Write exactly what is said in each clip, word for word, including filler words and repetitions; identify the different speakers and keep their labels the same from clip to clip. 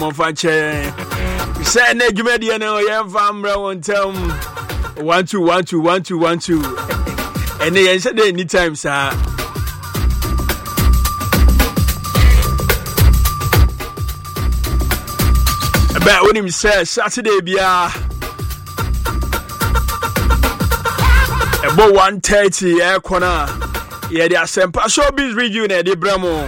Speaker 1: mo fanche say na dwumadi na yen famra won tam one two one two one two one two and yen say dey anytime sir but when him say Saturday bia about one thirty air corner yeah the Asempa Showbiz review na dey bramo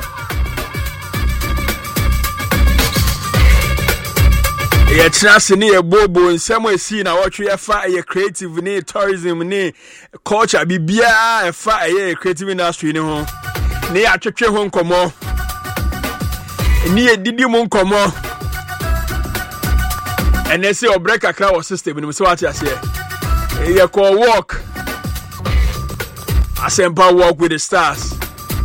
Speaker 1: yeah chance ni e bobo nsemo esi na watwe e fa e creative ni tourism ni culture bibia e fa e creative industry ni ho ni atwetwe ho nkomo ni edidi mu nkomo and they say o break akra wa system ni so what ase e ye call walk Asempa walk with the stars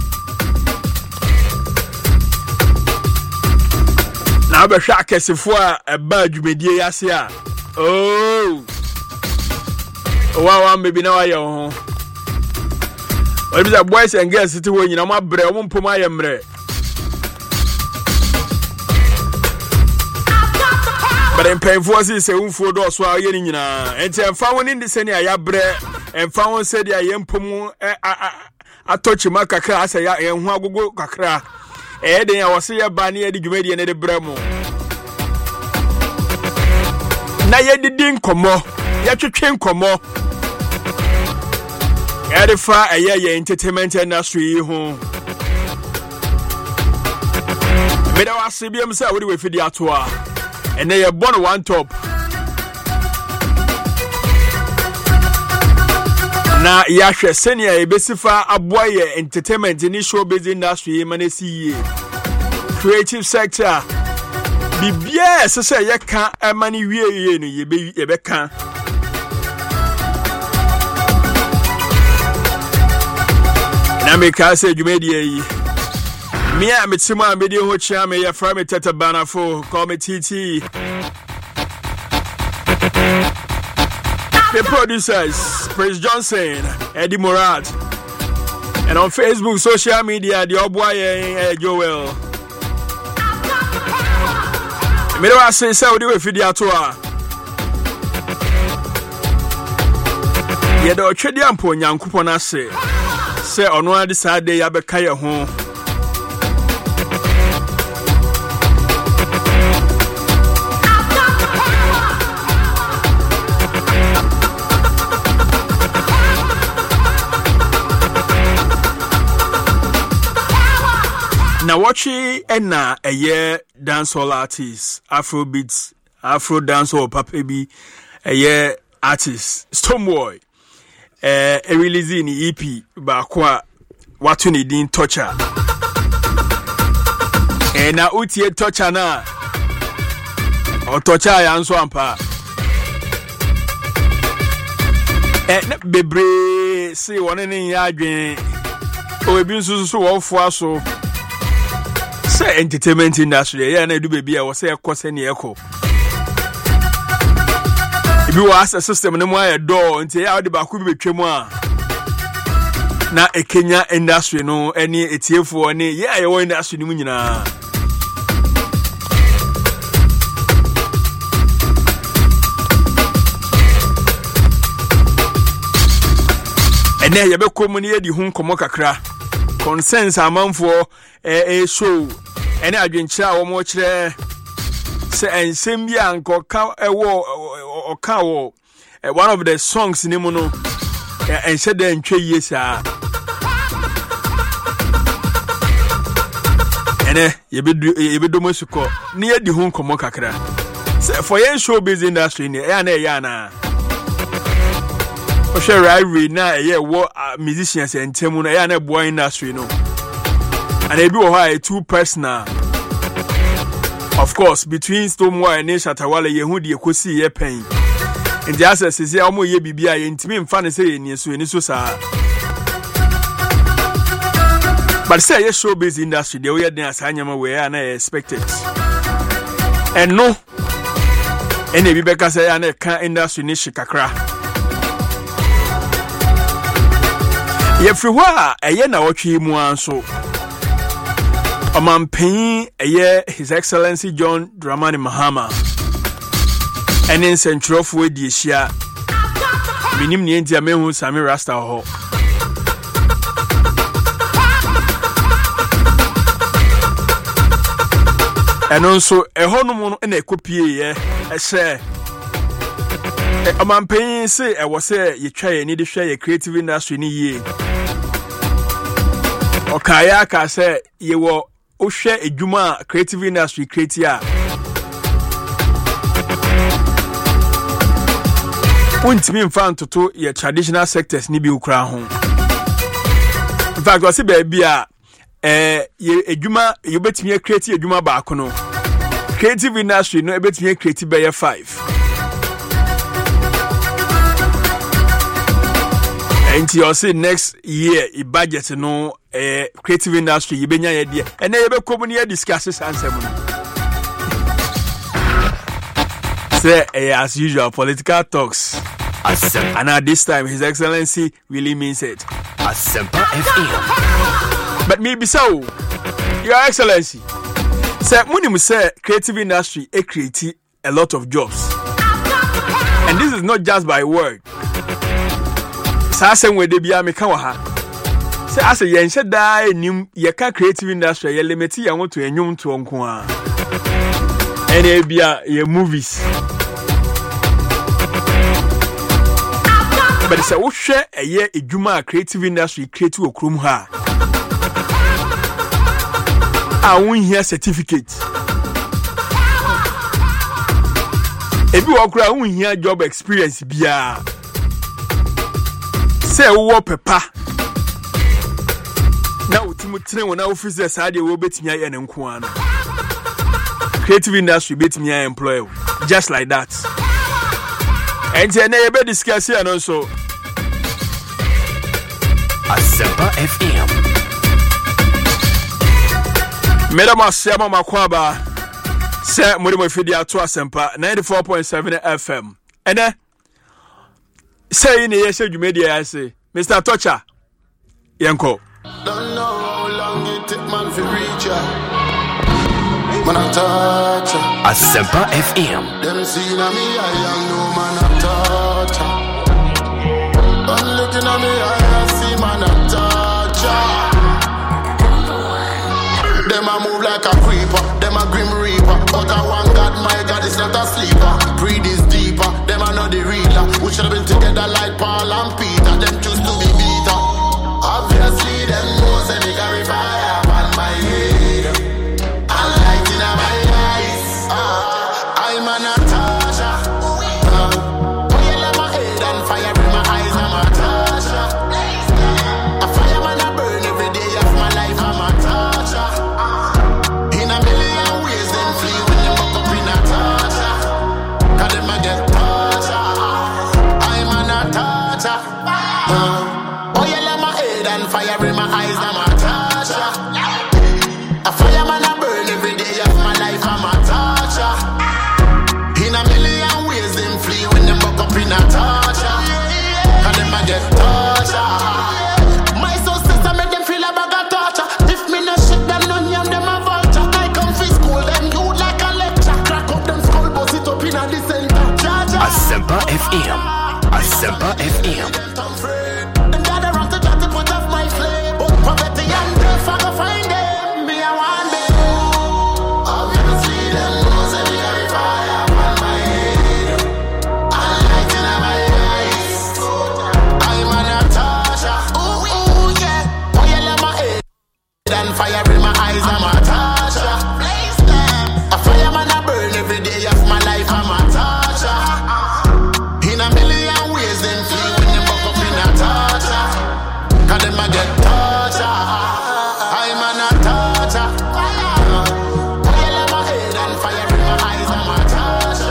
Speaker 1: na be hwa akesefo a ba dwumedie yase a oh wa wa maybe na wa ye ho o bi say boys and girls sit wo nyina ma bre o mpom ayemre but in pain forces say unfo do so aye ni nyina enti emfa woni ndi se ni ayabre emfa won se dia yempom atochi makakra asa ya enhu agogo kakra e den ya wose ye ba ne ye di dwumadi ne de bramo na ye didi nkomo ye twetwe nkomo e de fa aye ye entertainment industry ho me da wase biem se we we fidi ato a and they are born one top. Na yahwe senior ebesifa aboye entertainment ni showbiz industry manesi creative sector bibia sese ye kan amani wieye no ye ye be kan na me ka se dwumadi yi me a metima me de ho chia me ya fra me tata banafo call me T T. The producers Prince Johnson, Eddie Murat, and on Facebook social media the Oboye Joel me do I say say we do video to a ye do twedi ampo nyankopon ase say ono ade sade ya beka ye ho na watchi ena eye dancehall artist Afrobeats Afro dancehall papa bi eye artist Stonebwoy eh e release ni E P ba kwa watu ni din Torture e na utie Torture na o Torture ya nso ampa e na bebre si woni ni ya adwen o ebi nso so wo fo aso say entertainment industry yeah na do baby a was say ekose ne eko ibi was a system ne mo aye do nti ya de ba ku bi betwem a na ekenya industry no eni etiefo ne yeah ye wo industry ni mu nyina ene ye be komu ne ye di hu nkomo kakra consensus amanfo eh show ene adwenkyira wo mo kire se ensem bia nkoka ewo oka wo one of the songs ni mu no ense de ntwe yesa ene yebedo mosuko ni yedi hu nkomo kakra se for yen show business industry ni ya na ya na o share rivalry na ye wo musicians entemu no ya na boy industry no and ebi wo ha too personal of course between Stonebwoy and Shatawale ye hu de ekosi ye pen in the access is omo ye bibia ye ntimi mfa ne say ye ni so ni so sa but say ye showbiz industry de we den asanyama we are na expected and no ene bi beka say ya na kan industry ni shikakra ye free wa eye na wotwe mu anso Omanpain eye His Excellency John Dramani Mahama and in Central for the Asia minim ni enti amehu Sami Rasta ho and also a honomo na ekopie ye e se Omanpain say e was say ye twa ye ni de hwe ye creative industry ni ye okaya ka say ye wo ohwe edwuma creative industry create ya untimi mfa ntoto ye traditional sectors ni bi ukra ho in fact wasi be bia eh ye edwuma ye betimi create edwuma ba kono creative industry no e betimi create be five and you see next year i budget no eh creative industry ye benya ye de and ye be komu ne discuss answer mu say eh, as usual political talks and at this time His Excellency really means it
Speaker 2: Asempa F M.
Speaker 1: But maybe so Your Excellency say munim say creative industry e create a lot of jobs and this is not just by word sa same way de bia me ka wa ha say as ye nhye da enim ye ka creative industry ye limit ye want to enwum to onko a and e bia ye movies but say wo hwe eye edwuma creative industry create okrum ha a won here certificate ebi wo kura won here job experience bia say wo pepa na utimu tire wona office say ade wo betimi aye ne nko an creative industry betimi aye employ just like that and then you be discuss here and also
Speaker 2: Asempa F M.
Speaker 1: Madam Asema Makwaba say muri mo fidi ato Asempa ninety-four point seven F M ene say ni ye say dwumedia ya say Mister Tocha yenko
Speaker 3: don't know how long it take man to reach ya man a touch
Speaker 2: Asempa F M.
Speaker 3: them see na me I am no man a touch I'm looking at me I see man a touch them a move like a creeper them a grim reaper but I want God my God is not a sleeper breed is deeper them a not the reader we should have been together like Paul and Peter them choose to be beater obviously them knows any carry fire on my head and light in my eyes uh, I'm a Natasha uh, oil in my head and fire in my eyes I'm a Natasha a fireman I burn every day of my life I'm a Natasha in a million ways them flee when they walk up in Natasha cause them a get Natasha I'm a Natasha uh, oil in my head and fire in my eyes I'm a Natasha a fireman I burn every day of my life I'm a Natasha in a million ways them flee when them buck up in Natasha cause them a get Natasha my soul sister make them feel a bag of torture if me no shit them no name them a vulture I come for school them you like a lecture crack up them skull bust it up in a the center
Speaker 2: Asempa F M. Asempa F M.
Speaker 3: them gather round to try to put off my flame but poverty and death I go find them me I want them obviously them knows that me carry fire on my head and light in my eyes I'm a Natasha ooh ooh yeah oil in my head and fire in my eyes I'm a Natasha a fireman I burn every day of my life I'm a Natasha in a million ways them flee when them buck up in Natasha cause them a get Natasha I'm a Natasha oil in my head and fire in my eyes I'm a Natasha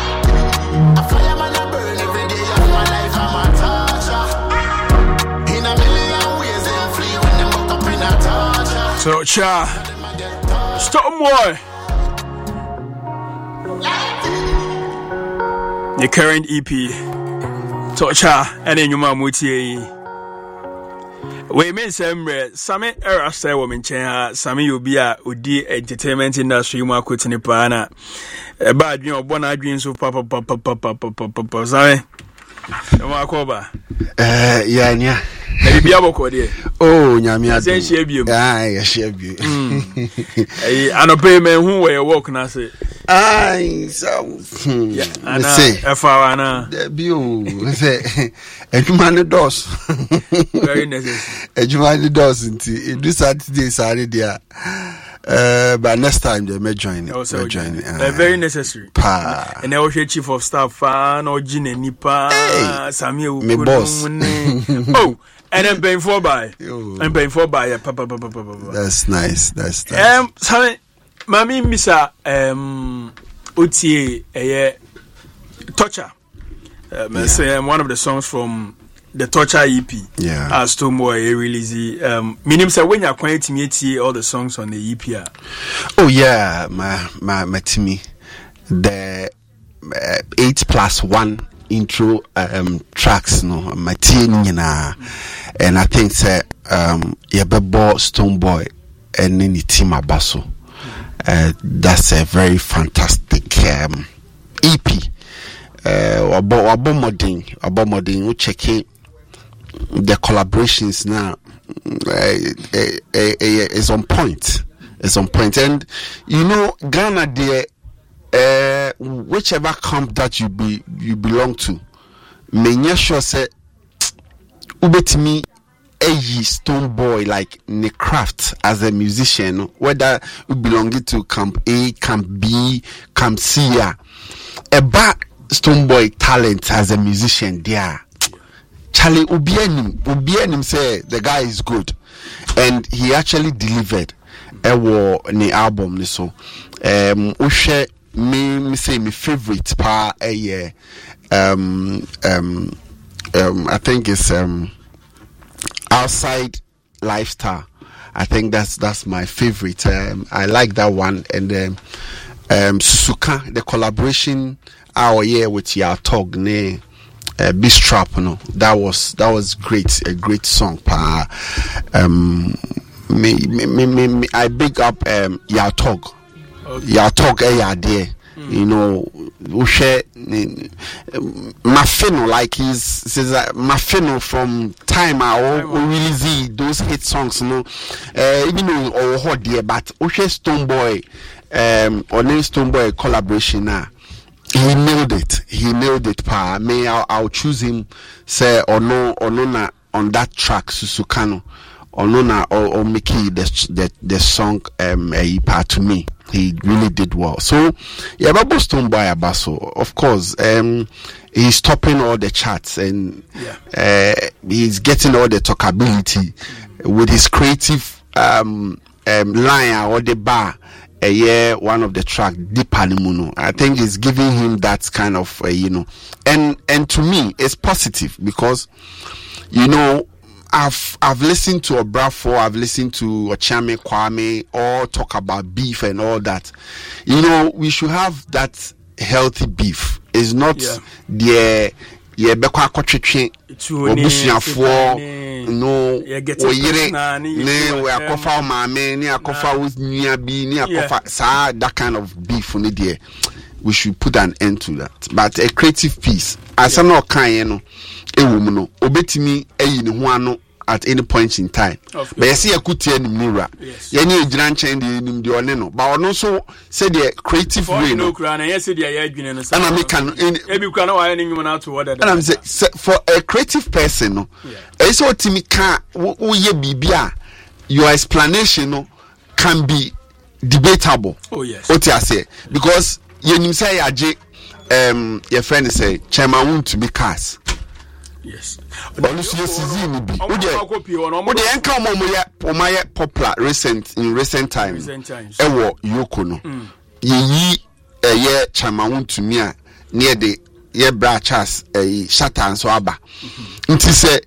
Speaker 3: a fireman I burn every day of my life I'm a Natasha in a million ways them flee when them buck up in Natasha
Speaker 1: so cha
Speaker 3: them a get Natasha
Speaker 1: stop boy the current E P Tocha and then you ma mutie We mean some Sammy era say woman chair, Sammy Ubia, Udi entertainment industry, Marco Tinipana, a bad you know, bona dreams of papa papa papa papa papa Sammy. Marcoba.
Speaker 4: Uh, yeah, yeah.
Speaker 1: Maybe Aboko, dear.
Speaker 4: Oh, Yamia,
Speaker 1: then she have you.
Speaker 4: Aye, she have you.
Speaker 1: And a payment who were walking, I say.
Speaker 4: Aye, so,
Speaker 1: yeah, I say, a farana.
Speaker 4: The view, say, a human does.
Speaker 1: Very necessary.
Speaker 4: A human does, it do Saturday, Saturday. Uh, but next time they may join.
Speaker 1: Also,
Speaker 4: may join.
Speaker 1: Uh, very necessary.
Speaker 4: Pa.
Speaker 1: And I was chief of staff, no Gin and Nipa, Samuel,
Speaker 4: me boss.
Speaker 1: Oh, and I'm paying for by. I'm paying for by. Papa, papa, papa.
Speaker 4: That's nice. That's nice.
Speaker 1: Um, sorry, Mammy, Missa, um, Uti, a torture. Um, say um, one of the songs from the Torture E P.
Speaker 4: Yeah.
Speaker 1: As Stonebwoy release. Um, meaning, say when you're quiet, me all the songs on the E P.
Speaker 4: Oh yeah, my my my Timmy, the uh, eight plus one intro um tracks no my team you know, and I think say um Yabebo Stonebwoy and then the team Abaso. Uh, that's a very fantastic um, E P. Uh, about about modding, about modding. We checking the collaborations now. Uh, uh, uh, uh, is on point. It's on point, and you know Ghana, there, uh, whichever camp that you be you belong to, may sure say, ubetimi eyi Stonebwoy like ne craft as a musician, whether you belong to camp A, camp B, camp C, about Stonebwoy talent as a musician there. Charlie Ubienim, Ubienim say the guy is good, and he actually delivered a war in the album. So, um, Ushe me me say my favorite part a year. Um, um, um, I think it's um, Outside Lifestyle. I think that's that's my favorite. Um, I like that one, and um, um, Susuka, the collaboration our year with Yaltog ne. Uh, Beast Trap, you know, that was that was great, a great song. Pa, um, me, me, me, me, me, I big up um, Yaltog, okay. Yaltog, eh, yeah, there. Mm. You know, we share Mafino like he's says uh, Mafino from time I release those hit songs, you know, uh, even though or hot there, but we share Stonebwoy, um, or name Stonebwoy collaboration now. He nailed it. He nailed it. Pa, may I'll, I'll choose him. Say or no or no na on that track Susukano or no na or, or Mickey the the the song um a part to me. He really did well. So yeah, Babo Stonebwoy Abaso, of course, um, he's topping all the charts and yeah. uh, he's getting all the talkability mm-hmm. with his creative um um line or the bar. A year, one of the track Deep Animuno. I think it's giving him that kind of, uh, you know, and and to me, it's positive because, you know, I've I've listened to Obrafo, I've listened to Ochame Kwame, all talk about beef and all that. You know, we should have that healthy beef. It's not yeah. the yeah, bekwa akotwetwe obusuafo no oyire ne we akofa maame ne akofa nua bi ne akofa sa that kind of beef on there. We should put an end to that. But a creative piece as yeah. no kan no ewum no obetimi eyi ne ho ano at any point in time. But you see a good team mirror. You need a grand change in the oneno. But also say the creative way. No, and I say the and I make an every can no any human out to what and I'm say for a creative person, no. It's what Timmy can who ye bibia your explanation no can be debatable. Oh yes. What I say because you say um your friend say chairman want to be cast. Yes. But you see, season be. Would you? Would you encounter more more popular recent in recent times? Recent times. Ewo Yoko no. Ye a year chama want to me near the year brachas a shatter and so aba. Nti say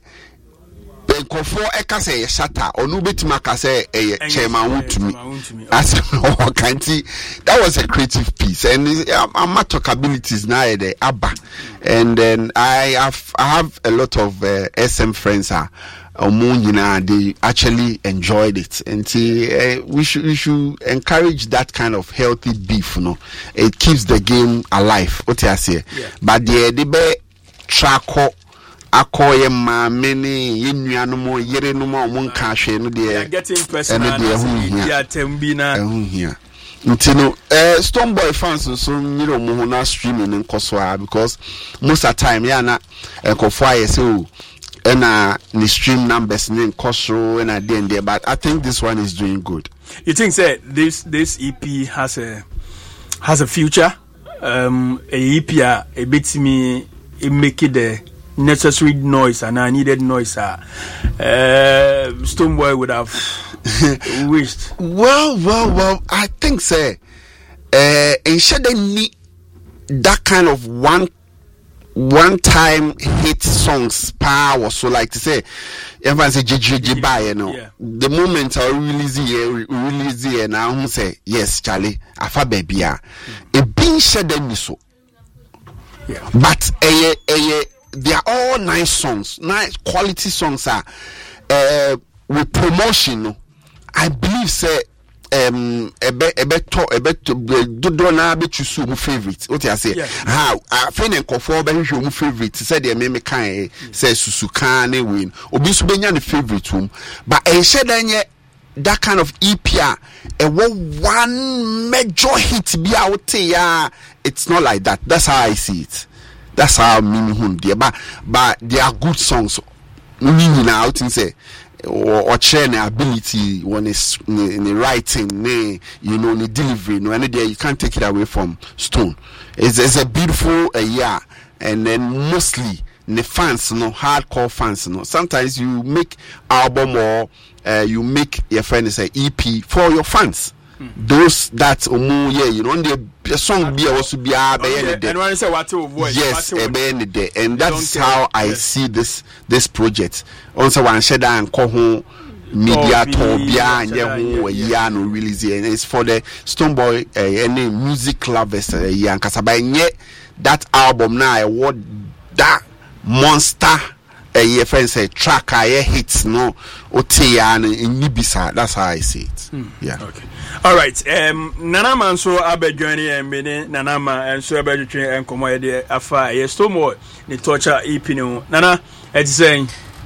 Speaker 4: Benkofo eka say shatter or no betima ka say a chama want to me. As no can't. That was a creative piece and I'm not talk abilities now the abba. And then I have I have a lot of uh, S M friends. Uh, omo nyina they actually enjoyed it. And uh, we should we should encourage that kind of healthy beef, you know. It keeps the game alive. What I say.
Speaker 1: Yeah.
Speaker 4: But the the be trako akoye ma many yenuanom yere no mo nka hwe no de
Speaker 1: getting personal
Speaker 4: ya
Speaker 1: tembina
Speaker 4: ehun hia ntino eh Stonebwoy fans so nyiro mo ho na streaming nkoso a because most of the time ya na enkofo aye say o na the stream numbers ne nkoso and at the end there, but I think this one is doing good.
Speaker 1: You think say this this E P has a has a future? Um a E P a bit me make it the necessary noise and I needed noise. Uh, Stonebwoy would have wished.
Speaker 4: Well, well, well. I think, say, uh, instead of need that kind of one one-time hit songs power. So, like to say, everyone say J J J by you know.
Speaker 1: Yeah.
Speaker 4: The moment I release it, release it, and I say yes, Charlie, afa baby ah. A being said so.
Speaker 1: Yeah.
Speaker 4: But a a they are all nice songs, nice quality songs are uh, with promotion. I believe say um ebe ebe to ebe to do na be choose my favorite. What I say? How I find en kofo be hwe my favorite. Say dey me me kan say Susuka na win. Obi so be nya the favorite room. But e she dan that kind of E P a e one major hit be out ya. It's not like that. That's how I see it. That's how me hun there, but but they are good songs. Meaning out and say or, or share the ability when it's in the writing, you know, the delivery. No, any day you can't take it away from Stone. It's, it's a beautiful uh, year, and then mostly the fans, you know, hardcore fans, you know. Sometimes you make album or uh, you make your friend say E P for your fans. Those that omo yeah, you know, the song be also be a be
Speaker 1: and when you say what voice,
Speaker 4: yes, a be any day, and that's how I yes. see this this project. Also, one share and call home media tobia and yeah, yeah, no release, and it's for the Stonebwoy uh, any music lovers, uh, yeah, and Kasaba that album now, I what that monster. A year friend say track I hits no otia and in Nibisa. That's how I see it. Hmm. Yeah.
Speaker 1: Okay. All right. Um Nana man so abe journey and mene Nana man and so abe journey and come here afa yes Stonebwoy the torture E P no Nana it's saying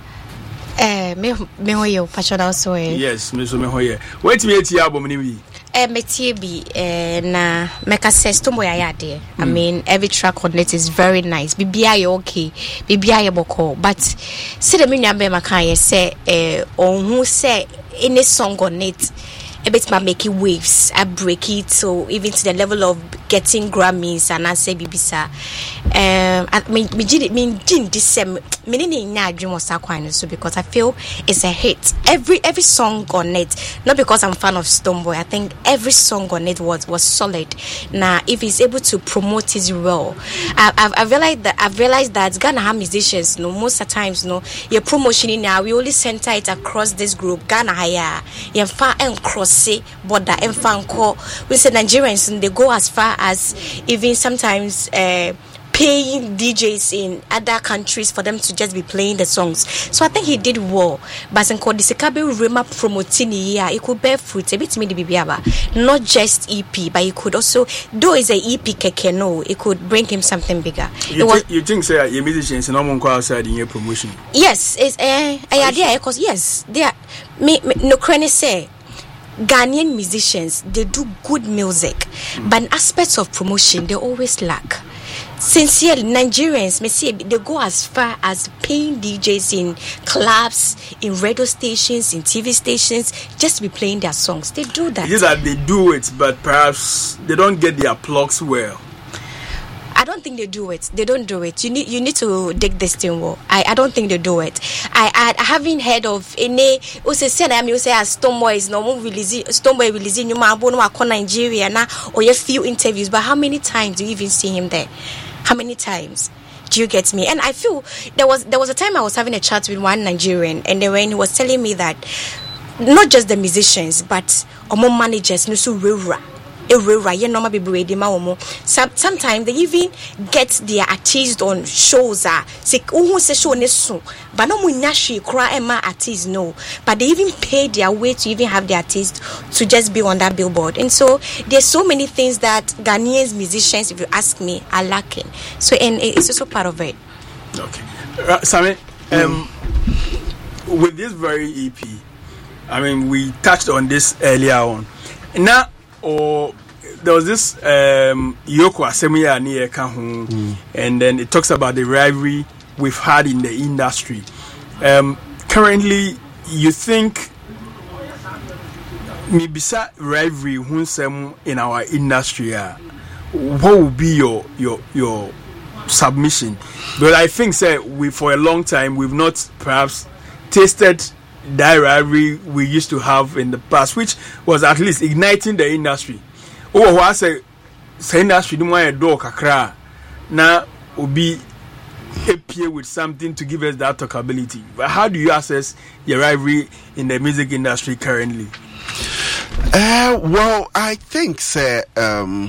Speaker 5: eh me me hoye passional so
Speaker 1: yes me so me hoye wait me eti album ni wi
Speaker 5: eh metie bi eh na meka say Stonebwoy ayade I mean every track on it is very nice bibia ye okay bibia ye boko but see the me nyambe maka ye say eh onhu say any song on it a bit ma make it waves, I break it so even to the level of getting Grammys and I say Bibisa. Um, I mean, me did mean didn't this same meaning na dream was so because I feel it's a hit. Every every song on it, not because I'm a fan of Stonebwoy. I think every song on it was was solid. Now, if he's able to promote it well, I I've, I've realized that I've realized that Ghana have musicians. No, most of the times, no, your promotion in now we only center it across this group. Ghana haya, you far and cross. Say border and fanko we say Nigerians they go as far as even sometimes uh, paying D Js in other countries for them to just be playing the songs. So I think he did well. But in called the Sekabe Rema promoting here, it could bear fruit a bit me the bibiaba. Not just E P, but it could also though it's a E P keke no, it could bring him something bigger.
Speaker 1: You,
Speaker 5: was,
Speaker 1: th- you think say your musicians no one go outside in your promotion?
Speaker 5: Yes, it's uh, I idea because yes, they are me, me no crane say Ghanaian musicians, they do good music, mm. but in aspects of promotion, they always lack. Sincerely, Nigerians, may say they go as far as paying D Js in clubs, in radio stations, in T V stations, just to be playing their songs. They do that.
Speaker 1: It is that they do it, but perhaps they don't get the applause well.
Speaker 5: I don't think they do it. They don't do it. You need you need to dig this thing well. I, I don't think they do it. I I, I haven't heard of any. Also said I mean say as Stonebwoy is no more releasing Stonebwoy releasing you man no akọ Nigeria na or a few interviews. But how many times do you even see him there? How many times? Do you get me? And I feel there was there was a time I was having a chat with one Nigerian, and then when he was telling me that not just the musicians but omo managers no so rura. ewura ye normal bebre de ma wo. Sometimes they even get their artists on shows ah say who say show ne so but no mu nyashi kra e ma artists no, but they even pay their way to even have the artists to just be on that billboard. And so there's so many things that Ghanaians musicians, if you ask me, are lacking. So and it's also part of it.
Speaker 1: Okay, uh, Sammy, um, mm. with this very E P, I mean, we touched on this earlier on. Now, or there was this um, Yoko Asemiya near Kahun, mm. and then it talks about the rivalry we've had in the industry. Um, currently, you think Mibisa rivalry in our industry? Uh, what would be your your your submission? But I think, say, we for a long time we've not perhaps tasted that rivalry we used to have in the past, which was at least igniting the industry. Oh, what I say, say industry don't want a door kakra. Now, will be appear with something to give us that talkability. But how do you assess the rivalry in the music industry currently?
Speaker 4: Uh, well, I think, say, um,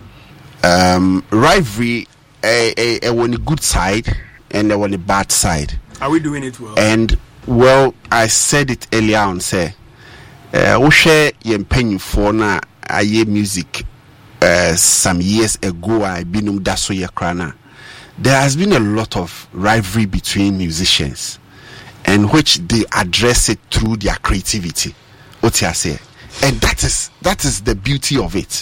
Speaker 4: um, rivalry, a, a, a on the good side and a on the bad side.
Speaker 1: Are we doing it well?
Speaker 4: And well, I said it earlier on, say, uh, we share your penny for na aye music. Uh, some years ago, I been um daso ye krana. There has been a lot of rivalry between musicians, and which they address it through their creativity. What you say, and that is that is the beauty of it.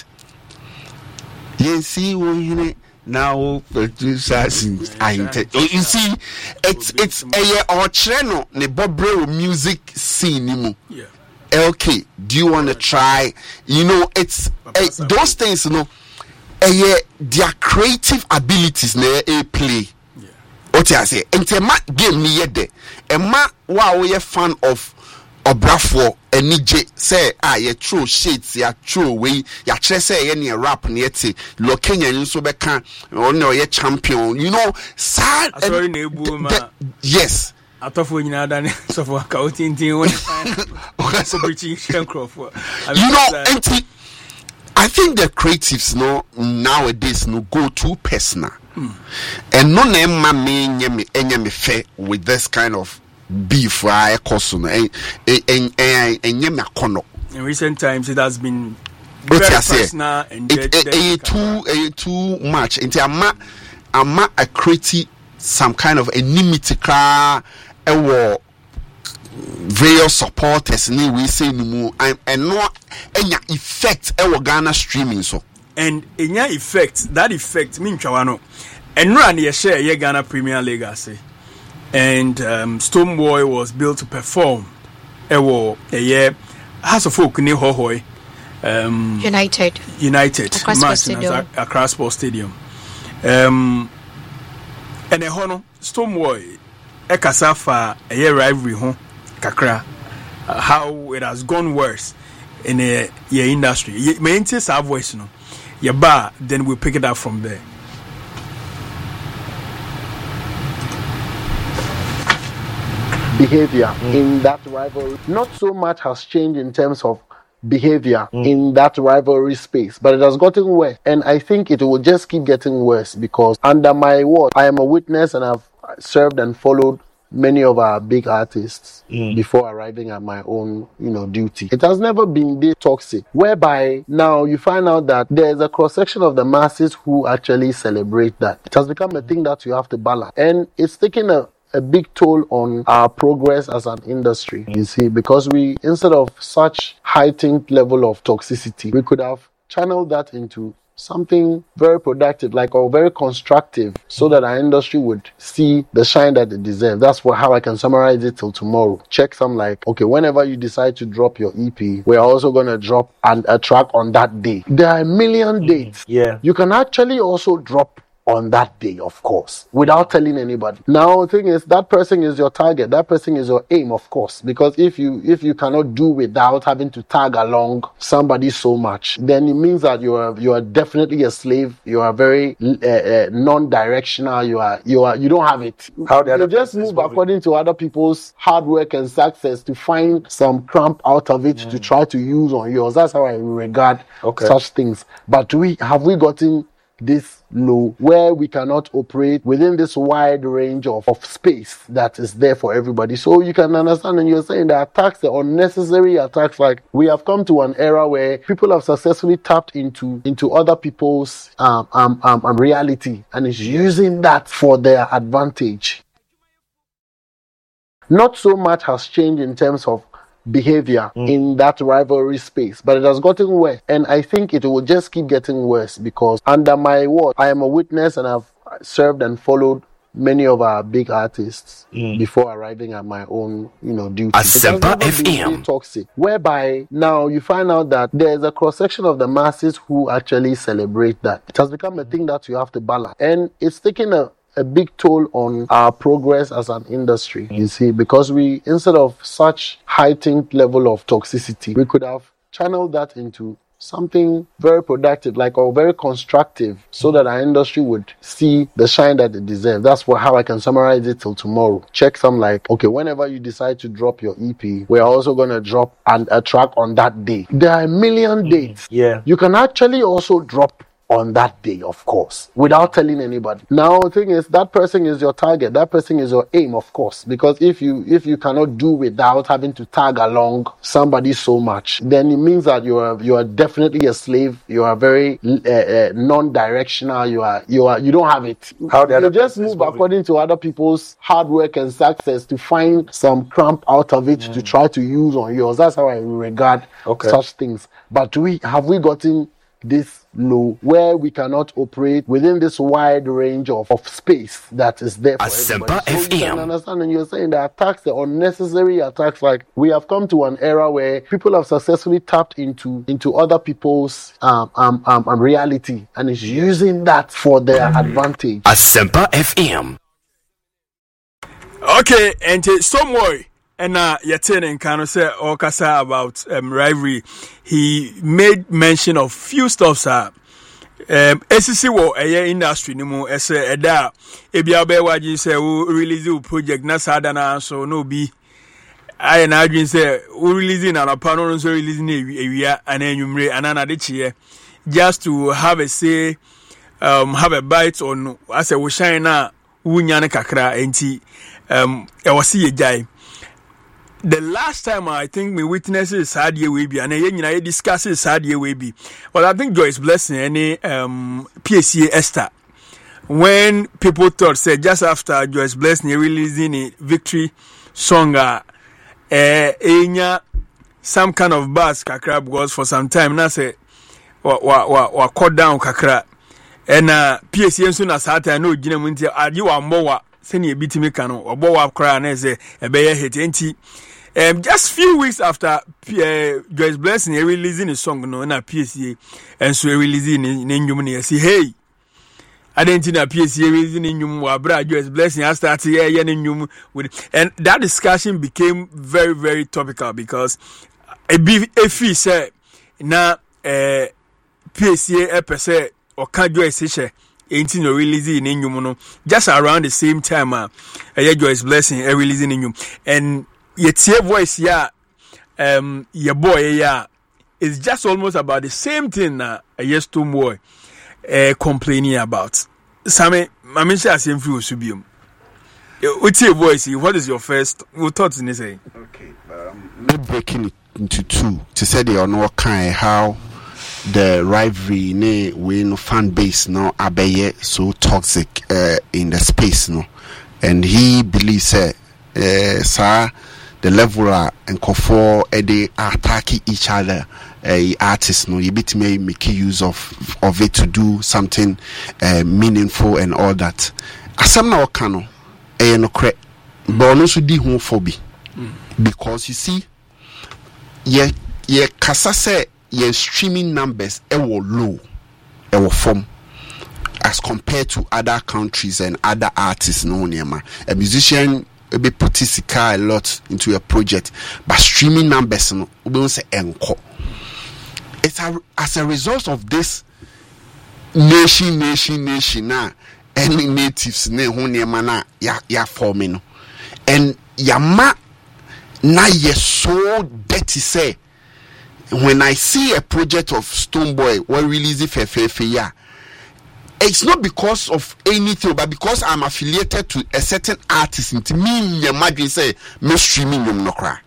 Speaker 4: You see, when now producers are inte- you see, it's it's a or channel ne bobre music scene.
Speaker 1: Yeah.
Speaker 4: Okay, do you want to try? You know, it's uh, those things. You know, uh, their creative abilities. Ne a play.
Speaker 1: Yeah.
Speaker 4: What I say? Into ma game ni yede. A ma wow we fan of Obrafo and Nije say ah ye true shades ya true way ya tre say any rap ni eti lo Kenya nso be kan no ye champion. You know, sad.
Speaker 1: Sorry, nebu ma.
Speaker 4: Yes.
Speaker 1: Atofo nyina dane so for ka otintin won so British Crawford.
Speaker 4: You know, and I think the creatives no nowadays no go too personal. Hmm. And no name ma me nyame enyame fair with this kind of beef I cost no en en enyame akono.
Speaker 1: In recent times it has been very personal and
Speaker 4: it, it, it, too it, too much into ama ama a create some kind of enmity cra ewo various supporters ni we say no mu and no enya effect ewo Ghana streaming so
Speaker 1: and enya effect that effect mean twawano enra na ye share ye Ghana Premier League ase and um, Stonebwoy was built to perform ewo eye House of Folk ni hohoi um
Speaker 5: United
Speaker 1: United
Speaker 5: match
Speaker 1: across Sports Stadium um and a hono Stonebwoy ekasafa a rivalry ho kakra uh, how it has gone worse in a your industry. My interest our voice no. Your bar, then we'll pick it up from there.
Speaker 6: Behavior mm. in that rivalry. Not so much has changed in terms of behavior mm. in that rivalry space, but it has gotten worse, and I think it will just keep getting worse because under my word, I am a witness and I've served and followed many of our big artists mm. before arriving at my own, you know, duty. It has never been this toxic, whereby now you find out that there's a cross-section of the masses who actually celebrate that. It has become a thing that you have to balance, and it's taking a a big toll on our progress as an industry, you see, because we, instead of such heightened level of toxicity, we could have channeled that into something very productive, like or very constructive, so that our industry would see the shine that it deserves. That's what, how I can summarize it till tomorrow. Check some like, okay, whenever you decide to drop your E P, we're also going to drop an, a track on that day. There are a million dates.
Speaker 7: Yeah.
Speaker 6: You can actually also drop on that day, of course, without telling anybody. Now, the thing is, that person is your target. That person is your aim, of course, because if you if you cannot do without having to tag along somebody so much, then it means that you are you are definitely a slave. You are very uh, uh, non-directional. You are you are you don't have it.
Speaker 1: How the
Speaker 6: you just move according to other people's hard work and success to find some cramp out of it mm. to try to use on yours. That's how I regard okay. such things. But we have we gotten this low where we cannot operate within this wide range of, of space that is there for everybody. So you can understand, and you're saying the attacks, the unnecessary attacks, like we have come to an era where people have successfully tapped into into other people's um, um, um, um reality and is using that for their advantage. Not so much has changed in terms of behavior mm. in that rivalry space, but it has gotten worse, and I think it will just keep getting worse because under my word, I am a witness and I've served and followed many of our big artists mm. before arriving at my own, you know, duty.
Speaker 2: Asempa F M.
Speaker 6: Toxic, whereby now you find out that there's a cross section of the masses who actually celebrate that. It has become a thing that you have to balance, and it's taking a a big toll on our progress as an industry, you see, because we, instead of such heightened level of toxicity, we could have channeled that into something very productive, like, or very constructive, so that our industry would see the shine that it deserves. That's what, how I can summarize it till tomorrow. Check some, like, okay, whenever you decide to drop your E P, we're also going to drop an, a track on that day. There are a million mm-hmm. dates.
Speaker 1: Yeah.
Speaker 6: You can actually also drop on that day, of course, without telling anybody. Now, the thing is, that person is your target. That person is your aim, of course, because if you if you cannot do without having to tag along somebody so much, then it means that you are you are definitely a slave. You are very uh, uh, non-directional. You are you are you don't have it.
Speaker 1: How the
Speaker 6: you just move according to other people's hard work and success to find some cramp out of it mm. to try to use on yours. That's how I regard okay. such things. But we have we gotten this low where we cannot operate within this wide range of, of space that is there for
Speaker 2: Asempa
Speaker 6: everybody. So
Speaker 2: F M.
Speaker 6: you can understand, and you're saying the attacks, the unnecessary attacks, like we have come to an era where people have successfully tapped into into other people's um, um, um, um reality and is using that for their advantage.
Speaker 2: Asempa F M.
Speaker 1: Okay, and some more. And uh, Yatene Nkano said Okasa about um, rivalry. He made mention of few stuffs. Uh, um, S C wo a industry ni mu ese eda ebia be waji say we release a project na sada na so no be. I na adwin say we release na na pa no so release na ewia ana enwumre ana na de chie just to have a say, um have a bite on as a we shine na wunya ne kakra enti um e wose ye jai. The last time I think we witnessed is sad year we be and I discuss is sad year we be. Well, I think Joyce Blessing any um P S C A Esther when people thought say just after Joyce Blessing releasing a victory song uh enya some kind of buzz kakra because for some time now say wa wa wa, wa cut down kakra and uh P S C A soon as that I know gina mu nti ade wa mbowa seni ebitimi ka no obo wa kra na say ebeye hit enti. Um, just few weeks after uh, Joyce Blessing releasing a song no na P S C A and so releasing in Nyum say hey I didn't know P S C A releasing in Nyum wa bra Joyce Blessing I started here yeah Nyum with and that discussion became very very topical because a be a fee say na uh, P S C A per se or can Joyce say ain't no releasing in Nyum no just around the same time uh, Joyce Blessing releasing in Nyum and yet your voice yeah um your boy yeah it's just almost about the same thing na uh, yes to boy uh, complaining about Sammy mama say same few subium what's your voice what is your first thoughts in this say
Speaker 4: okay um me breaking it into two to say they are no kind how the rivalry ne we no fan base no abeye so toxic uh, in the space no and he believes uh, uh sir the level and for they attack each other uh, artists no you bit may make use of of it to do something uh, meaningful and all that asem na okano eh no kre but no so di ho phobi because you see ye ye kasa say ye streaming numbers e wo low e wo form as compared to other countries and other artists. No, a musician be put his car a lot into a project, but streaming numbers no don't say encore. It's a, as a result of this nation, nation, nation now, any natives ne ho na ya ya forming, and yama na ye so dirty say. When I see a project of Stonebwoy, what release it for for yeah, it's not because of anything, but because I'm affiliated to a certain artist. Into me, imagine say me streaming them no cry.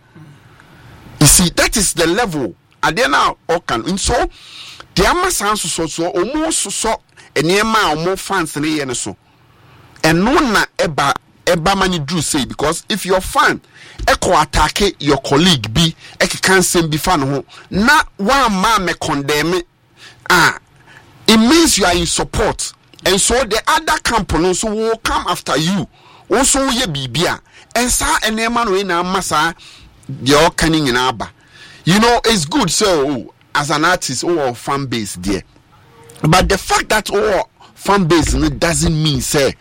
Speaker 4: You see, that is the level. And then now, okay, and so the ama sounds so so almost so and yema or more fans than any so, and no na eba. Eba mani do say because if you're fan, eko attack your colleague be, eki can same be fan ho. Na one man me condemn ah, it means you are in support, and so the other company so will come after you. Also ye bibia, and sa and man we na masa your canning in aba. You know it's good so as an artist or fan base there, but the fact that all fan base doesn't mean say.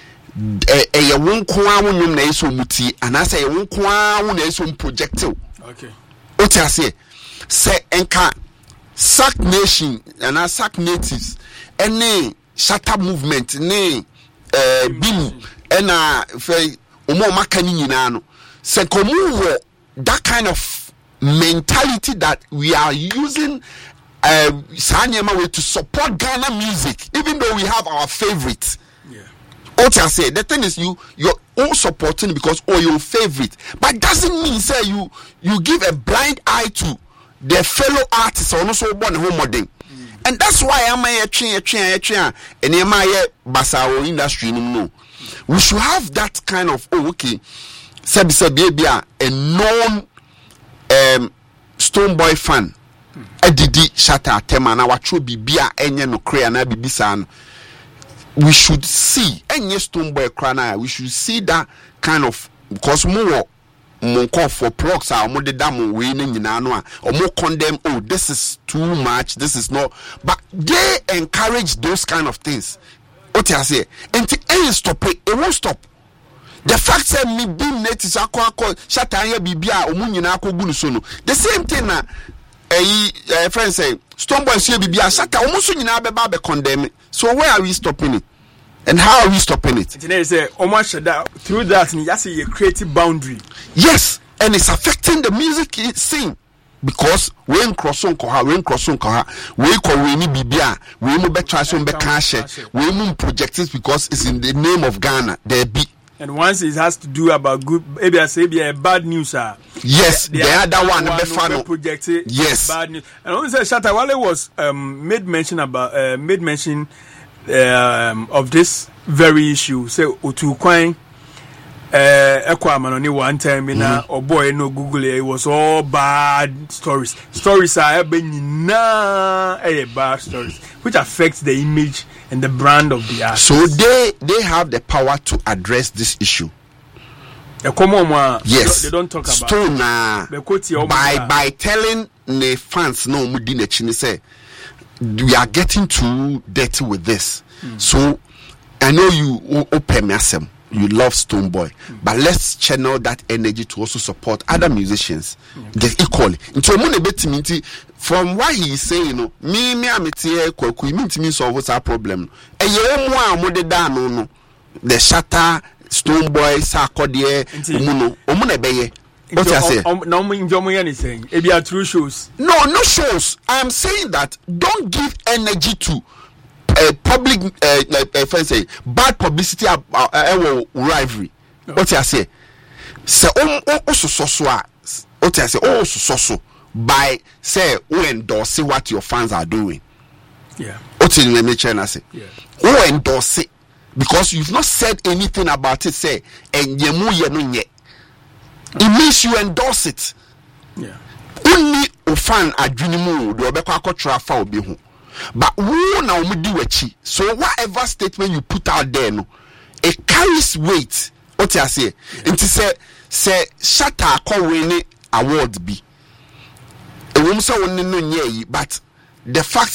Speaker 4: Eh eh won kwa wonum na eso muti anasa ye won kwa won na eso projectile okay oti ase se enka sack nation and sack natives any shatter movement ne eh bim ena fe omo maka ni nyina no se komu wo that kind of mentality that we are using uh sanyema way to support Ghana music even though we have our favorites. What I say, the thing is you you're all supporting because or your favorite, but doesn't mean say you you give a blind eye to their fellow artists or also born home modern. And that's why I'm a train a train a train and am I basao industry no. We should have that kind of oh okay. Sabi sabi a known um Stonebwoy fan. Edidi Shatta tema na wacho bibia enye no krea na bibisa no. We should see any Stonebwoy crana. We should see that kind of because more more call for procs are more the damn winning in anua or more condemn. Oh, this is too much. This is not. But they encourage those kind of things. What I say, and to any stop it, it won't stop. The fact that me being natives are called Shatta Bibia or Munyanako Gunusono. The same thing na a friend say Stonebwoy say Bibia Shatta almost in Ababe condemn. So where are we stopping it? And how are we stopping it?
Speaker 1: Today say almost through that you see a creative boundary.
Speaker 4: Yes, and it's affecting the music scene because when crosson koha, when crosson koha, we call we ni bibia, we mu be try so be cash, we mu projects because it's in the name of Ghana. There be.
Speaker 1: And once it has to do about good, maybe I say be a bad news, ah.
Speaker 4: Yes, the, the other one, one the
Speaker 1: be projected.
Speaker 4: Yes,
Speaker 1: bad news. And only say Shatta Wale was um, made mention about uh, made mention um, of this very issue. Say Otu Kwang, Ekwaman only one time in a or boy no Google it was all bad stories. Stories are been na a bad stories, which affects the image and the brand of the artist.
Speaker 4: So they they have the power to address this issue. Yes,
Speaker 1: they don't talk about
Speaker 4: Stone uh, by by telling the fans no mudine chini say we are getting too dirty with this. Mm. So I know you open mesem. You love Stonebwoy, mm. but let's channel that energy to also support other musicians mm. equally. Into from what he is saying, you know, me me am here kwaku mean to me solve our problem. E ye mo amode da no no. The Shatta Stonebwoy Sarkodie Muno Omuna Beye. What I say?
Speaker 1: No, me enjoy anything. It be a true shows.
Speaker 4: No, no shows. I'm saying that don't give energy to uh, public, uh, like uh, friends say, bad publicity or uh, uh, rivalry. No. What I say? So, oh, oh, so so so. What I say? Oh, so so so. By say, who endorse what your fans are doing.
Speaker 1: Yeah.
Speaker 4: What in the nature I say?
Speaker 1: Yeah.
Speaker 4: Who endorse it? Because you've not said anything about it, say, and yemu yenu ye. It means you endorse it.
Speaker 1: Yeah.
Speaker 4: Only a fan adwinimu do obekwa akotra fa obi ho. But who na omudi wachi. So whatever statement you put out there no, it carries weight. What I say? It is say say Shatta akọ win award bi. E won say won no nye yi, but the fact is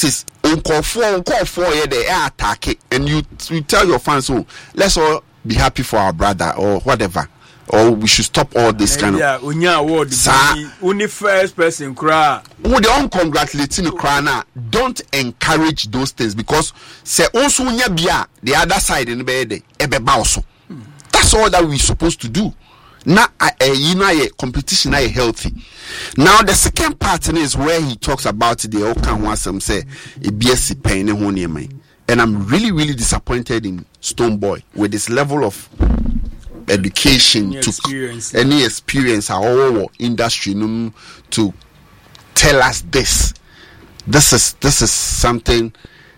Speaker 4: uncall for uncall for yeah they attack it, and you you tell your fans, oh, let's all be happy for our brother or whatever, or we should stop all this kind
Speaker 1: yeah,
Speaker 4: of.
Speaker 1: Yeah, unya award. Only first person cry.
Speaker 4: Who they don't congratulate you cry now. Don't encourage those things because say also unya bia the other side in the bed ebe also. That's all that we're supposed to do. Now, uh, you know, competition is healthy. Now, the second part is where he talks about the Okan Wasam say a B S C pain and I'm really, really disappointed in Stonebwoy with this level of education
Speaker 1: any
Speaker 4: to
Speaker 1: experience.
Speaker 4: any experience our industry to tell us this. This is this is something.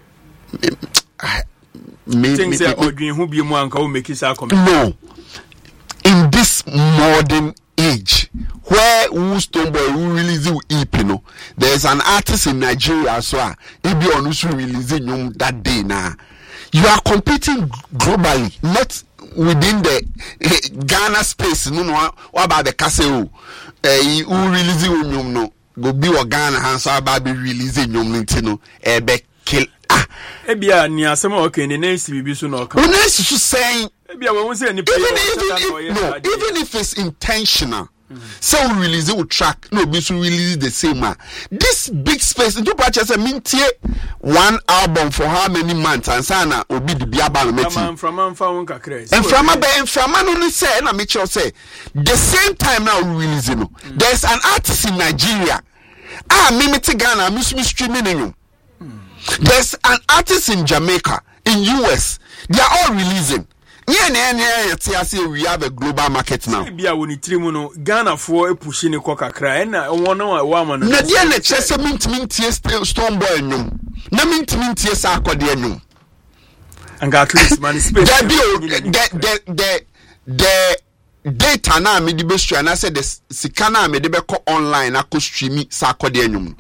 Speaker 4: I, me,
Speaker 1: Things
Speaker 4: me,
Speaker 1: that
Speaker 4: me,
Speaker 1: Odrin who be more and make his
Speaker 4: no. In this modern age, where who Stonebwoy who release you E P, no, there's an artist in Nigeria as well. If you are releasing you that day now, you are competing globally, not within the uh, Ghana space. No, no. What about the Caseo? Uh, who release you no? Go be or Ghana hands about be releasing you no? Ebe kill. Ah,
Speaker 1: ebia ni asema okay ni next bibi so no kan.
Speaker 4: When is to saying
Speaker 1: ebia we won say ni
Speaker 4: even if, no, even if it's intentional. Mm-hmm. So we release it with track, no, we should release the same man. This big space, you purchase a minty one album for how many months and sana will be the biaba meeting.
Speaker 1: From man from kakres.
Speaker 4: And from a and from man only say, and I make sure say the same time now we release it. Mm-hmm. There's an artist in Nigeria. Ah, Mimiti Ghana, I'm streaming in you. There's an artist in Jamaica, in U S. They are all releasing. Yeah, yeah, yeah, yeah. We have a global market now.
Speaker 1: Bia woni trimu no Ghana for push ni kwa kakra na won wa ma no.
Speaker 4: Na dia na chese mint mint Stonebwoy nyum. Na mint mint sa akode nyum.
Speaker 1: And at least man space.
Speaker 4: The the the the data na me di be stream na say the sika na me de be ko online akọ stream sa akode nyum.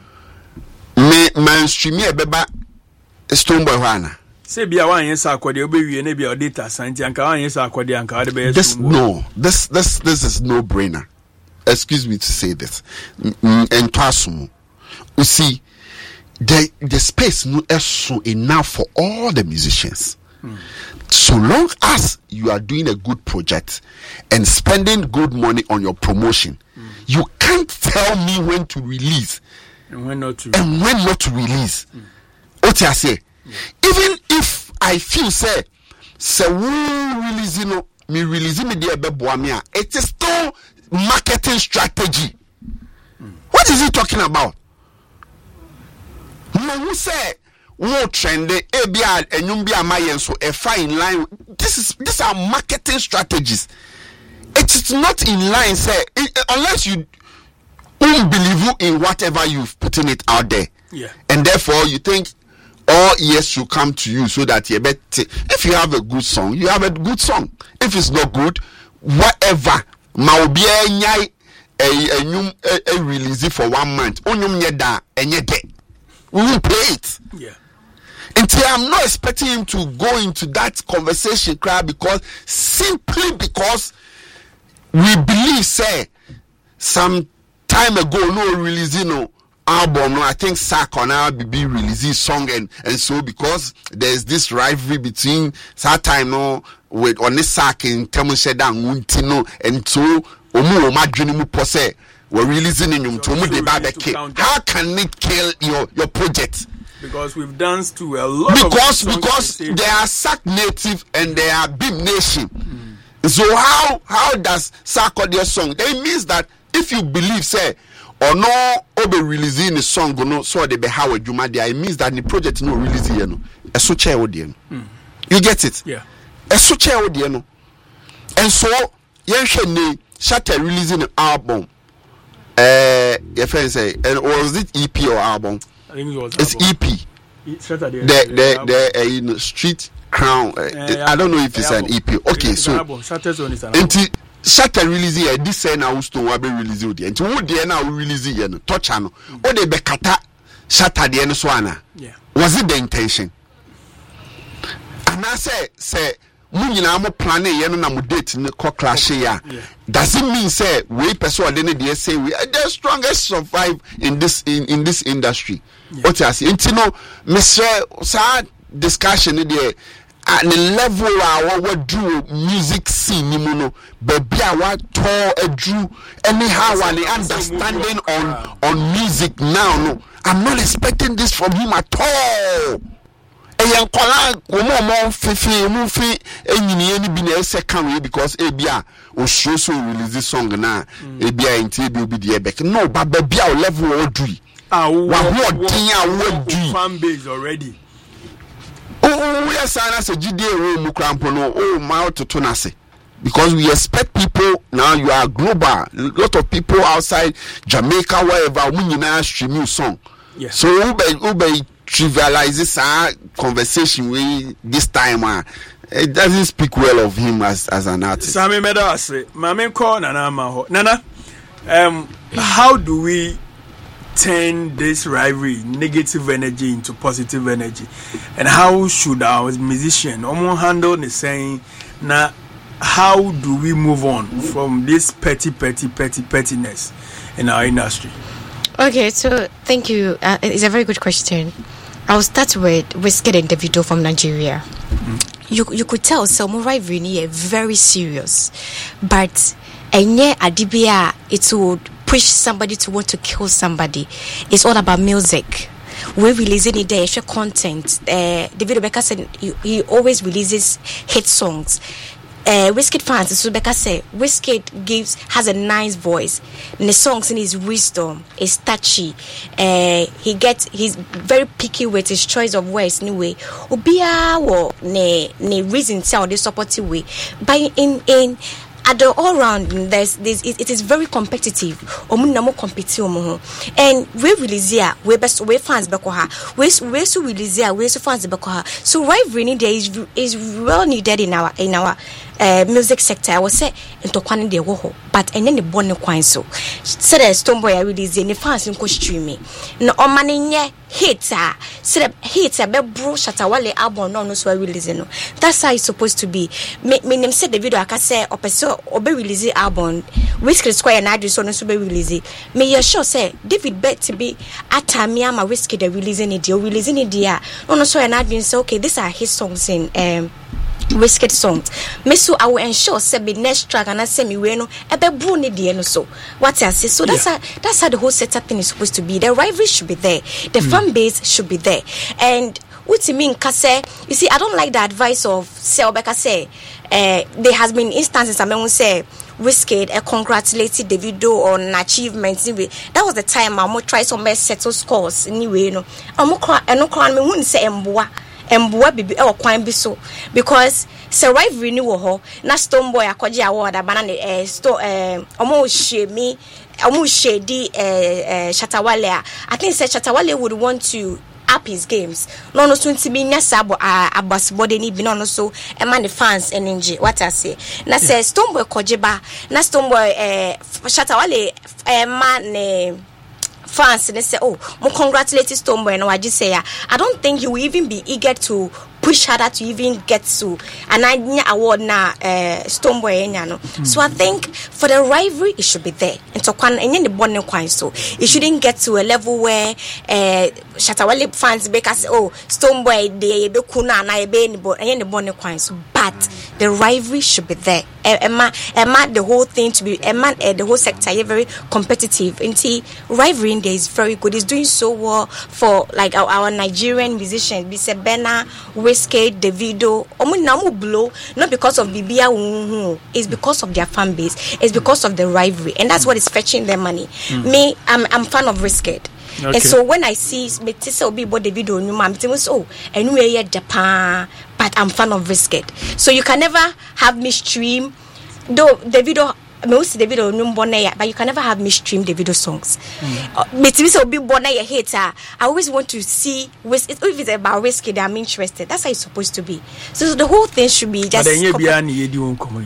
Speaker 4: Me man stream e beba Stonebwoy hwana.
Speaker 1: Say bia wan yen sa akode obewie na bia data santi anka wan yen sa akode anka de be
Speaker 4: this no this this this is no brainer. Excuse me to say this. And Twasumu, you see the the space no is so enough for all the musicians. Mm. So long as you are doing a good project and spending good money on your promotion, mm. you can't tell me when to release
Speaker 1: and when not to
Speaker 4: and when not to release. Mm. What I say, yeah. Even if I feel say, say we release you know, me release me there beboamia, it is still marketing strategy. Mm. What is he talking about? No, who say wo trend e bia enyum bia mayen so e fine line. This is these are marketing strategies. It is not in line, say it, unless you don't believe in whatever you've putting it out there.
Speaker 1: Yeah. And
Speaker 4: therefore you think all ears should come to you so that you better. If you have a good song, you have a good song. If it's not good, whatever. Maubia nyai a enyum a release it for one month. Onyum nyeda enye we will play it.
Speaker 1: Yeah.
Speaker 4: Until I'm not expecting him to go into that conversation crowd because simply because we believe say some time ago no releasing no album no I think Sak on our B B releasing song and and so because there's this rivalry between that time no with on this Sak in Temusheda and Wuntino and so omu omadwini mu pose we're releasing in you to the barbecue. How can it kill your, your project?
Speaker 1: Because we've danced to a lot
Speaker 4: because,
Speaker 1: of
Speaker 4: because they are Sack Native and they are Beam Nation. Mm. So how how does Sack or their song? That means that if you believe, say, or no over releasing a song, no so they be how you might it means that the project no release you know. A such a You get it?
Speaker 1: Yeah.
Speaker 4: A such a no. And so Yen Shatter releasing an album. Uh, your friend say, and was it E P or album?
Speaker 1: I think it was.
Speaker 4: It's
Speaker 1: album.
Speaker 4: E P.
Speaker 1: It's the the
Speaker 4: the, the uh, you know, Street Crown. Uh, uh, yeah, I don't know if it's an E P. Okay,
Speaker 1: it's
Speaker 4: so
Speaker 1: Shatter's on is an album.
Speaker 4: Until Shatter release here, this say now Stone will be released. Until what they now release here, no touch channel. Or they be kata Shatter the end swana.
Speaker 1: Yeah.
Speaker 4: Was it the intention? And I say say mu nyina mo plan ye no na mo date ne ko clash ya does it mean say we person dey dey say we are the strongest survive in this in, in this industry what you say enti no Mister sa discussion there at the level a we do music scene ni mu no baby a wa to edru anyhow and the understanding on on music now no I'm not expecting this from him at all. Eyan kola omo mo fifi mu fi enyini ni bi na second way because ebia o show so release this song na ebia enti bi obi de back no ba ba bia o level o dui ah wa ho din a wo dui
Speaker 1: fan base already
Speaker 4: oh yes ana se gide ro mu krampo no oh my to na se because we expect people now you are global a lot of people outside Jamaica wherever we nyina stream you song yes. So ube ube trivialize this uh, conversation we this time uh, it doesn't speak well of him as as an artist.
Speaker 1: Sami Medase, Mame call Nana Maho. Nana, um, how do we turn this rivalry, negative energy into positive energy, and how should our musician Omo handle the saying now? How do we move on from this petty, petty, petty, pettiness in our industry?
Speaker 5: Okay, so thank you. Uh, it's a very good question. I'll start with Wizkid and Davido from Nigeria. Mm-hmm. You you could tell so rivalry is very serious, but enye adibia it would push somebody to want to kill somebody. It's all about music. We releasing it there, content. Uh, Davido Becca said he, he always releases hit songs. Uh, Wizkid fans, so Becca say Wizkid gives has a nice voice. And the songs in his wisdom is touchy. Uh, he gets he's very picky with his choice of words. Anyway, Obia wo ne ne reason say this supportive way. But in in at the all round, there's this it, it is very competitive. Omunamo compete omo. And we release here, we best we fans bekoha. We we so release here, we so fans bekoha. So rivalry there is is well needed in our in our uh, music sector. I was say into kwani de wo ho, but and then the born kwan so. Said the Stonebwoy release the fans in streaming. No omani nye hits ah. Said hits a be bro Shatawale album no no so release no. That's how it's supposed to be. Me me name said the video I can say opeso obe release album. Wizkid square and I so no so be release. Me you sure say David bet to be atamia ma Wizkid the releasing it you releasing it there. No no so and I say okay these are his songs in um Wizkid songs. Me so I will ensure say be next track and I say me we no e be bro ne de no so. What I say so that's yeah. how that's how the whole setup thing is supposed to be. The rivalry should be there. The mm. fan base should be there. And what you mean kase you see I don't like the advice of say Obeka say uh, there has been instances I mean say Wizkid uh, congratulated Davido on achievements anyway. That was the time I mo try some settle scores anyway you know. Amo kwa eno kwa me hu say emboa emboa bibi e okwan bi so because survive renew ho na Stonebwoy akoje award abana ne eh sto eh omo shemi omo shedi eh Shatawale I think say Shatawale would want to up his games no no so ntibi nyasa abo abasbode ni bi no no so e man the fans energy what I say na say Stonebwoy kojeba na Stonebwoy eh Shatawale eh man eh fans and they say oh mo congratulate Stonebwoy no I just say I don't think he will even be eager to push harder to even get to an idea award na uh, Stonebwoy enya no mm. So I think for the rivalry it should be there and to kwan enya the bonne kwan so it shouldn't get to a level where uh, Shatawale fans be say oh Stonebwoy dey be kuna na e be ni bo enya the bonne kwan so but the rivalry should be there emma emma the whole thing to be emma uh, the whole sector is very competitive until rivalry in there is very good. It's doing so well for like our, our Nigerian musicians be say Bena Wizkid, Davido, omu na mu blow not because of Bibia Wuhu, it's because of their fan base, it's because of the rivalry, and that's what is fetching their money. Mm. Me, I'm I'm fan of Wizkid. Okay. And so when I see Metisa Obi bo Davido new I'm thinking oh anyway yeah Japan, but I'm fan of Wizkid. So you can never have me stream though Davido most Davido numbone but you can never have me stream Davido songs. Metisa Obi bona ya hater. I always want to see with if it's about Wizkid I'm interested. That's how it's supposed to be. So the whole thing should be just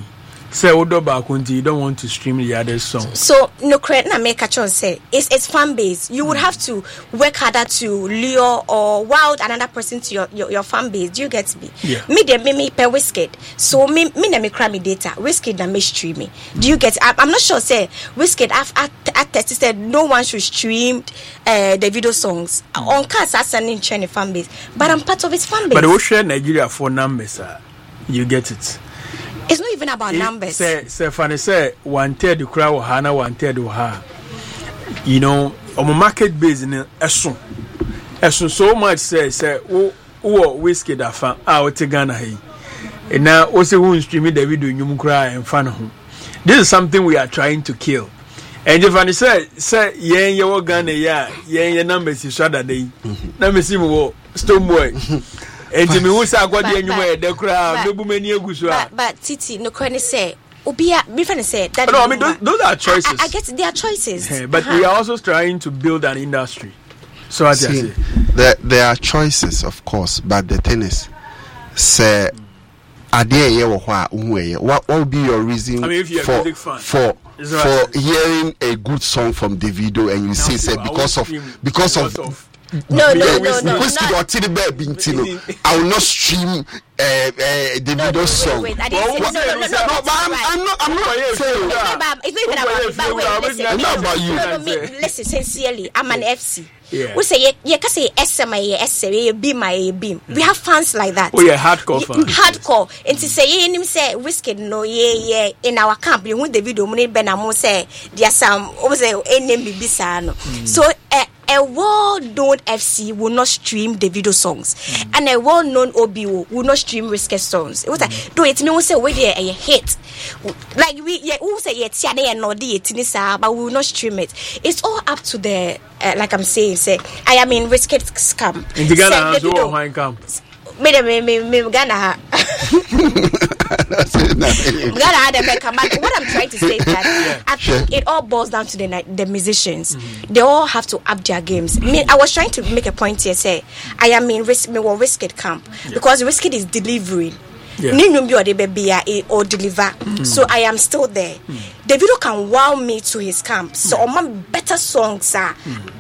Speaker 1: say Odo Bakunti, you don't want to stream the other song.
Speaker 5: So no credit na make a choice say it's it's fan base. You would have to work harder to lure or wow another person to your, your, your fan base. Do you get me?
Speaker 1: Yeah.
Speaker 5: Me de me me per Wizkid. So me me na me cry me data. Wizkid na me stream me. Do you get? I, I'm not sure. Say Wizkid I I, I tested said no one should stream uh, the video songs on cars as an in China fan base. But I'm part of its fan base.
Speaker 1: But we share Nigeria for numbers. Uh, you get it.
Speaker 5: It's not even about
Speaker 1: it,
Speaker 5: numbers.
Speaker 1: Say, say, funny say one third the crowd or Hana, one third or her. You know, on a market base in Esun. Esun so much say, say, oh, oh, whiskey that fan out to Ghana. Hey, and now also won't stream the video you cry and fan home. This is something we are trying to kill. And if I say, say, yeah, you're Ghana, yeah, yeah, your numbers is shot that day. Numbers see me, Stone Boy. And to me, who's our guardian, you wear the crowd, no many
Speaker 5: but, but Titi, no credit say, Obia, me friend said that.
Speaker 1: No, I mean, those, those are choices.
Speaker 5: I, I, I get their are choices.
Speaker 1: Yeah, but uh-huh. we are also trying to build an industry. So, as I say,
Speaker 4: there, there are choices, of course, but the thing is, say, what what will be your reason
Speaker 1: I mean, if you're
Speaker 4: for,
Speaker 1: a music fan,
Speaker 4: for, for hearing a good song from the video and you say, say because of, because of,
Speaker 5: of No, no, no, no.
Speaker 4: Whiskey or Teddy Bear Bintino. I will not stream uh, uh, the
Speaker 5: no,
Speaker 4: video
Speaker 5: wait,
Speaker 4: song.
Speaker 5: Wait, wait. I didn't say, no, no, no, no, no,
Speaker 4: no, but I'm, I'm not, I'm not saying
Speaker 5: that. It's not even about me, but wait, listen.
Speaker 4: It's not about you.
Speaker 5: No, no, me, listen, sincerely, I'm an F C.
Speaker 1: Yeah.
Speaker 5: We say, you can say S M I, S M I, B M I, B. We have fans like that.
Speaker 1: Oh, yeah, hardcore fans.
Speaker 5: Hardcore. And to say, you him say, Wizkid, no, yeah, yeah, in our camp, you want the video, money, Benamo say, there's some, over say, any name be bisano. So, uh, a well-known F C will not stream the video songs, mm. and a well-known O B O will not stream Wizkid songs. It was like, do it no say where they a hit, like we yeah, we say yeah, Tiana and Nodi Tinisa, but we will not stream it. It's all up to the uh, like I'm saying, say I am in Wizkid's camp.
Speaker 1: In the Ghana has all high camp.
Speaker 5: Me me me me Ghana. What I'm trying to say is that yeah, I think sure. it all boils down to the the musicians. Mm-hmm. They all have to up their games. I mean, I was trying to make a point here. Say I am in risk, me Wizkid camp yeah. because Wizkid is delivering. Yeah. Or deliver. Mm. So I am still there. Mm. Davido can wow me to his camp. So mm. my better songs are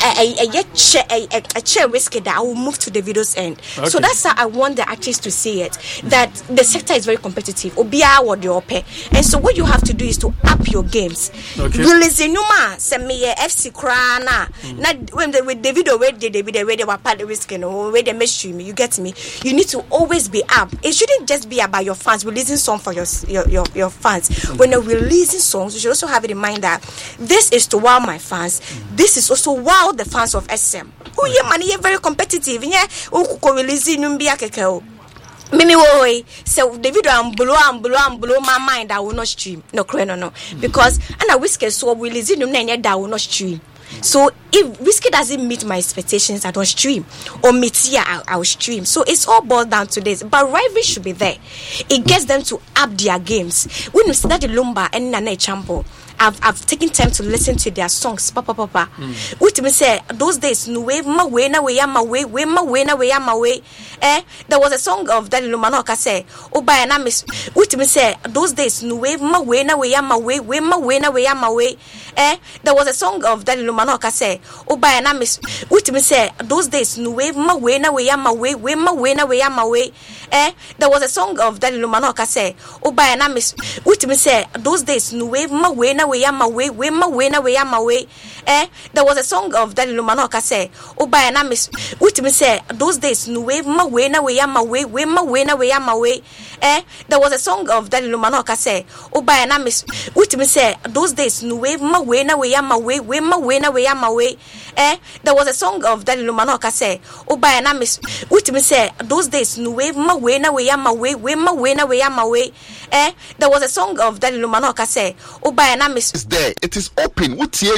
Speaker 5: a chair Wizkid that I will move to Davido's end. Okay. So that's how I want the artists to see it. That the sector is very competitive. Obia what you pay. And so what you have to do is to up your games.
Speaker 1: Okay.
Speaker 5: You listen, no man. Send me a F C crana. Not when the with Davido where they Davido where they were part of Wizkid or where they mainstream. You get me? You need to always be up. It shouldn't just be about your fans, releasing song for your your your, your fans. Mm-hmm. When you're releasing songs, you should also have it in mind that this is to wow my fans. Mm-hmm. This is also wow the fans of S M. Oh yeah, man, you're very competitive. Yeah, oh, releasing numbia kekeo. Mimi woy so the video am blow am blow am blow my mind. I will not stream. No, no, no, mm-hmm. because and I Wizkid so releasing num na that will not stream. So if Wizkid doesn't meet my expectations, I don't stream. Or meet here, I'll, I'll stream. So it's all boiled down to this. But rivalry should be there. It gets them to up their games. When you start the Lumba and Nana Champo, I've I've taken time to listen to their songs. Papa papa. Which me say those days no way my way na way my way way my way na way my way. Eh, there was a song of Daddy Lumanoka say, oh by na miss. Which me say those days no way my way na way my way way my way na way my way. Eh, there was a song of Daddy Lumanoka say, oh by na miss. Which me say those days no way my way na way my way way my way na way my way. Eh, there was a song of Daddy Lumanoka say, oh by na miss. Which me say those days no way my way na way my way way my way na way my way. Eh, there was a song of Daddy Lumanoka say, oh by na miss. Which me say those days no way my way na way my way way my way na way my way. Eh, there was a song of Daddy Lumanoka say, oh by na miss. Which me say those days no way my way na way my way way my way na way my way. Eh, there was a song of Daddy Lumanoka say, oh by na miss. Which me say those days no way my way na way my way way my way na way my way. Eh, there was a song of Daddy Lumanoka say, oh by na miss.
Speaker 4: It's there. It is open. What here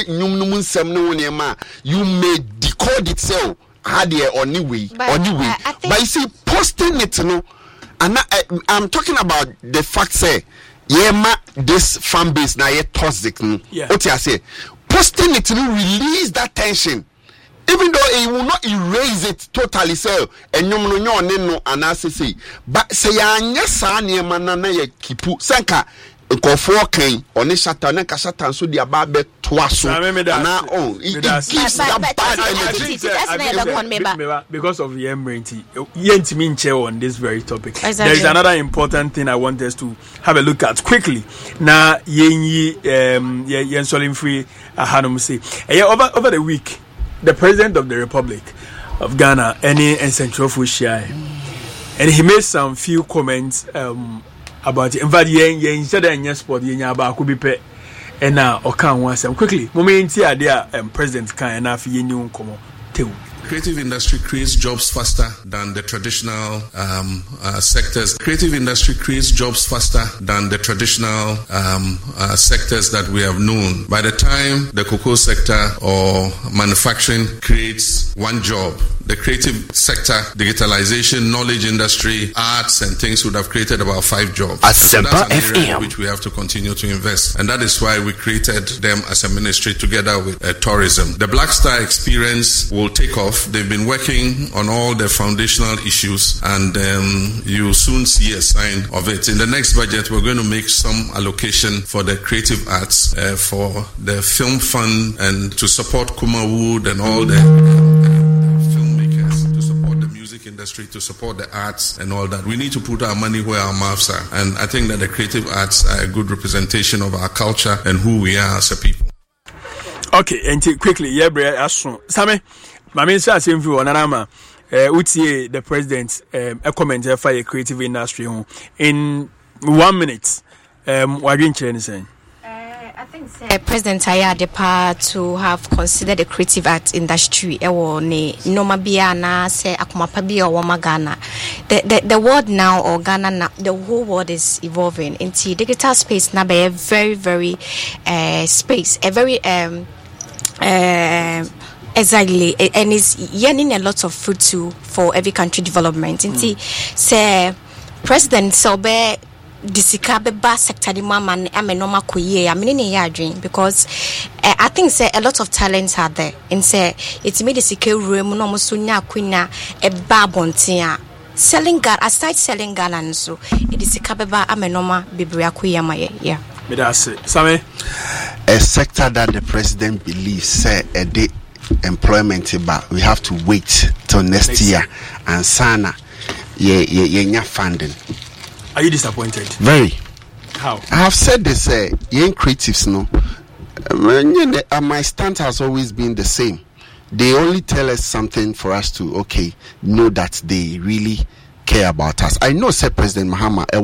Speaker 4: you may decode itself. Had here or new way or new way. But you see, posting it, you know, and I, I'm talking about the fact say, yeah, ma this fan base now yeah toxic.
Speaker 1: Yeah.
Speaker 4: What you say? Posting it to release that tension. Even though it will not erase it totally, so and you know no no and I say, but say ya nya sa na na na ye kipu sanka. nkofo kan oni shata na ka shata so dia ba be toa so na oh it gives that bad
Speaker 1: energy because of the emergency yent me nche on this very topic. Exactly. There is another important thing I want us to have a look at quickly. Na yenyi um yen solim free ahanum say over over the week the president of the Republic of Ghana any central fushia and he made some few comments um about it. In fact, yen yen said that yes, sport yen yaba could be pet and now or can once and quickly. Moment here, there um, President can enough yen you come too.
Speaker 7: Creative industry creates jobs faster than the traditional um, uh, sectors. Creative industry creates jobs faster than the traditional um, uh, sectors that we have known. By the time the cocoa sector or manufacturing creates one job, the creative sector, digitalization, knowledge industry, arts and things would have created about five jobs. So that's an area in which we have to continue to invest. And that is why we created them as a ministry together with uh, tourism. The Black Star experience will take off. They've been working on all the foundational issues and um, you'll soon see a sign of it. In the next budget, we're going to make some allocation for the creative arts, uh, for the film fund and to support Kuma Wood and all the uh, filmmakers, to support the music industry, to support the arts and all that. We need to put our money where our mouths are. And I think that the creative arts are a good representation of our culture and who we are as a people.
Speaker 1: Okay, and quickly, yeah, Brea, Sammy. My main say same view on Anama. Uh, Utie the president um, a comment for a creative industry in one minute. Um, what are you saying?
Speaker 5: I think uh, President Aya Depa to have considered the creative art industry. Ewo ne noma bia na se akumapa bia o Ghana. The the the world now or Ghana na, the whole world is evolving into digital space. Na be a very very uh, space a very um uh. Exactly, and it's yearning a lot of food too for every country development. Mm. See, say President Sobe disika beba sector di mama ame normal kuye. I mean, in dream because uh, I think say a lot of talents are there. And say it's made the secure room no musunya kunya a babontia selling gal aside selling gal and so it is beba ame normal bibria kuya maye. Yeah,
Speaker 1: me that's it. Sammy,
Speaker 4: a sector that the president believes say a day. Employment, but we have to wait till next, next year. year and sana yeah yeah yeah funding.
Speaker 1: Are you disappointed?
Speaker 4: Very.
Speaker 1: How?
Speaker 4: I have said this uh, young creatives no uh, my stance has always been the same. They only tell us something for us to okay know that they really care about us. I know, said President Mahama